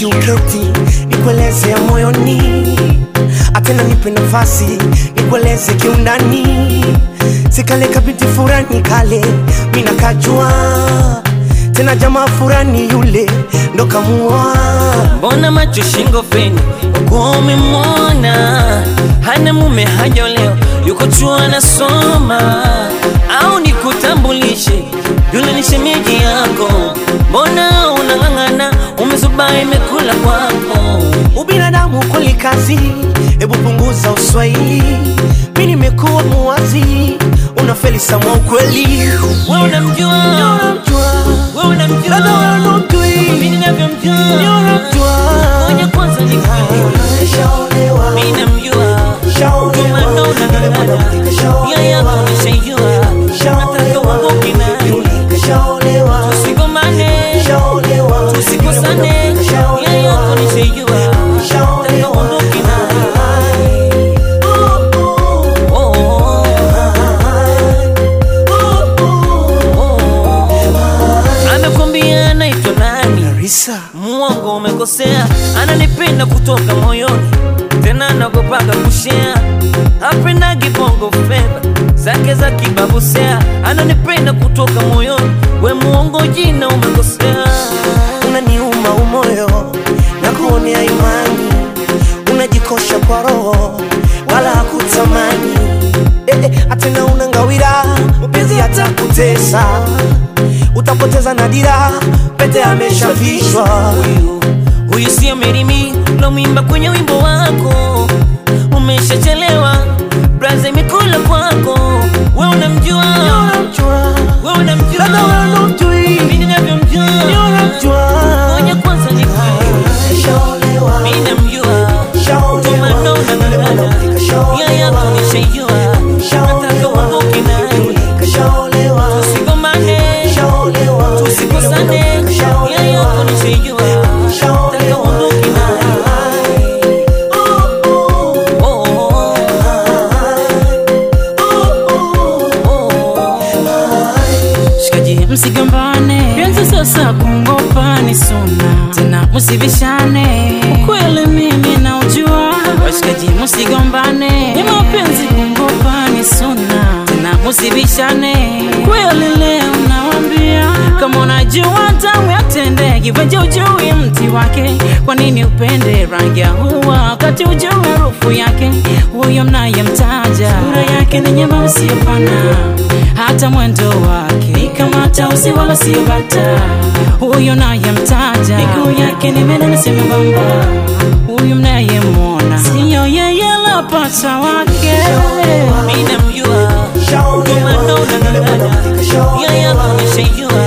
uketi nikueleze ya moyoni, atena nipe nafasi nikueleze kiundani. Sikale kabiti furani kale mina kajua, tena jamaa furani yule ndo kamua. Mbona macho shingo feni ukome mona, hana mume hajaolewa yuko chuo anasoma, au nikutambulishe yule ni shemeji yako? Mbona unang'ang'ana umezuba imekula kwako? Ubinadamu kuli kazi, ebu punguza uswahili. Mimi nimekuwa muwazi, unafeli sama ukweli. Wewe unamjua, wewe unamjua, mimi ninavyomjua, ngoja kwanza nikae. Mimi namjua, kama ndo unang'ang'ana yeye yako nishajua, nataka uondoke naye, tusigomane, tusikosane, yeye yako nishajua, nataka uondoke naye. Amekwambia naitwa nani? Risa. Muongo umekosea, ananipenda kutoka moyoni, tena nagopaga kushare. Hapendagi bongo flavor zake za kibabusea, ananipenda kutoka moyoni, we muongo jina umekosea. Unaniuma umoyo na kuonea imani, unajikosha kwa roho wala hakutamani. Atena unangawira mpenzi hata kutesa, utapoteza nadira pete ameshavishwa. Huyu sio Merimi lo mwimba kwenye wimbo wako, umeshachelewa braza imekula kwako. Wewe unamjua, wewe unamjua, mimi ninavyomjua, ngoja kwanza nikae. Mimi namjua, kama ndo unang'ang'ana yeye yako nishajua, nataka uondoke naye, tusigomane, tusikosane, yeye yako nishajua, nataka uondoke naye. Shikaji msigombane, penzi sasa kungopa ni suna, tena musibishane, ukweli mimi na ujua. Shikaji msigombane, ni mapenzi kungopa ni suna, tena musibishane, kweli leo nawambia. Kama unajua tamu ya tende, wewe ujui mti wake, kwa nini upende rangi ya huwa wakati ujui harufu yake? Huyo mnayemtaja sura yake ni nyema sio pana, hata mwendo wake ni kama tausi wala sio bata. Huyo nayemtaja miguu yake ni menene si membamba, huyo mnayemwona sio yeye la pacha wake. Mimi namjua, kama ndo unang'ang'ana yeye yako nishajua,